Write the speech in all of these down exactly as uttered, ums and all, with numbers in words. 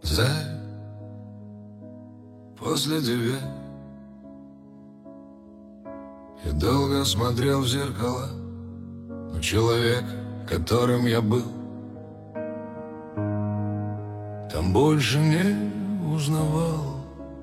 Зая, после тебя я долго смотрел в зеркало, но человек, которым я был, там больше не узнавал.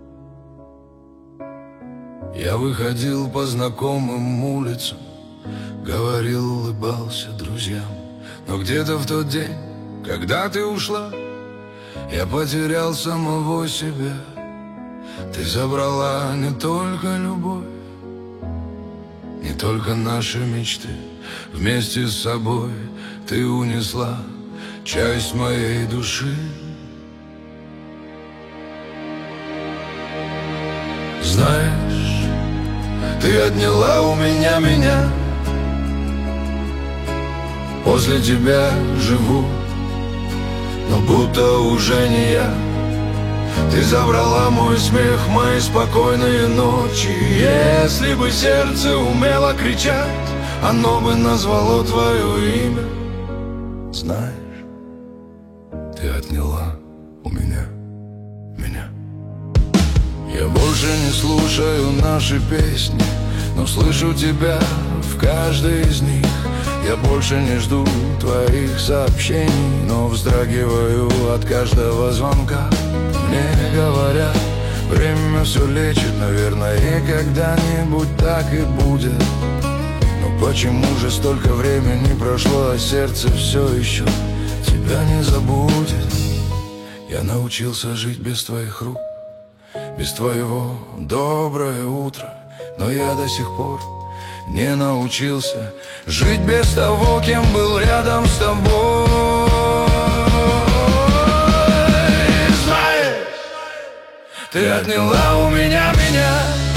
Я выходил по знакомым улицам, говорил, улыбался друзьям, но где-то в тот день, когда ты ушла, я потерял самого себя. Ты забрала не только любовь, не только наши мечты. Вместе с собой ты унесла часть моей души. Знаешь, ты отняла у меня меня. После тебя живу, но будто уже не я. Ты забрала мой смех, мои спокойные ночи. Если бы сердце умело кричать, оно бы назвало твое имя. Знаешь, ты отняла у меня меня. Я больше не слушаю наши песни, но слышу тебя в каждой из них. Я больше не жду твоих сообщений, но вздрагиваю от каждого звонка. Мне говорят, время все лечит, наверное, и когда-нибудь так и будет. Но почему же столько времени прошло, а сердце все еще тебя не забудет? Я научился жить без твоих рук, без твоего доброе утро, но я до сих пор не научился жить без того, кем был рядом с тобой. Знаешь, ты отняла у меня меня.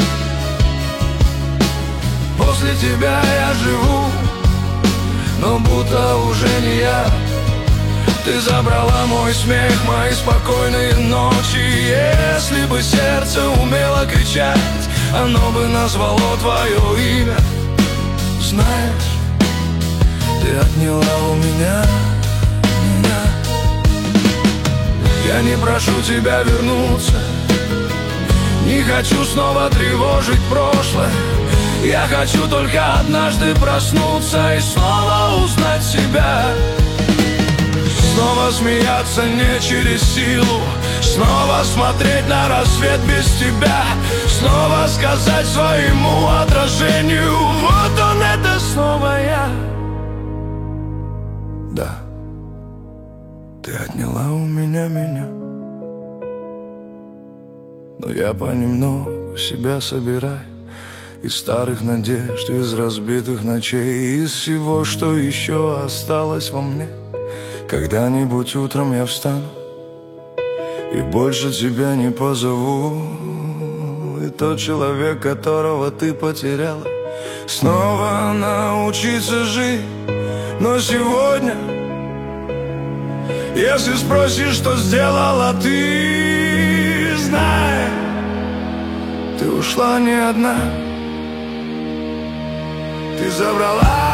После тебя я живу, но будто уже не я. Ты забрала мой смех, мои спокойные ночи. Если бы сердце умело кричать, оно бы назвало твое имя. Знаешь, ты отняла у меня меня. Я не прошу тебя вернуться, не хочу снова тревожить прошлое. Я хочу только однажды проснуться и снова узнать себя. Снова смеяться не через силу, снова смотреть на рассвет без тебя, снова сказать своему отражению: вот он, это снова я. Да, ты отняла у меня меня, но я понемногу себя собираю из старых надежд, из разбитых ночей, из всего, что еще осталось во мне. Когда-нибудь утром я встану и больше тебя не позову. И тот человек, которого ты потеряла, снова научится жить. Но сегодня, если спросишь, что сделала ты, знай, ты ушла не одна. Ты забрала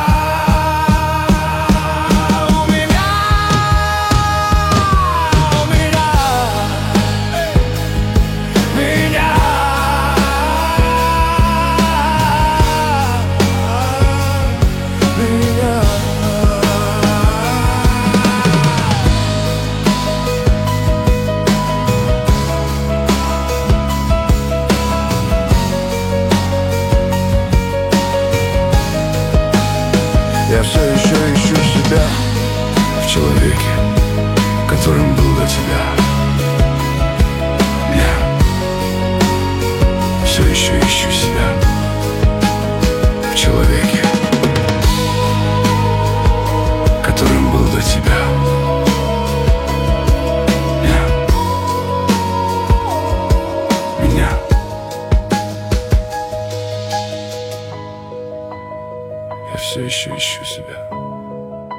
я все еще ищу себя в человеке, которым был до тебя. Я все еще ищу себя в человеке, которым был до тебя. Я меня. Я все еще ищу себя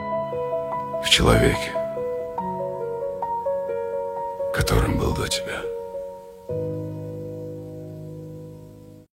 в человеке, которым был до тебя.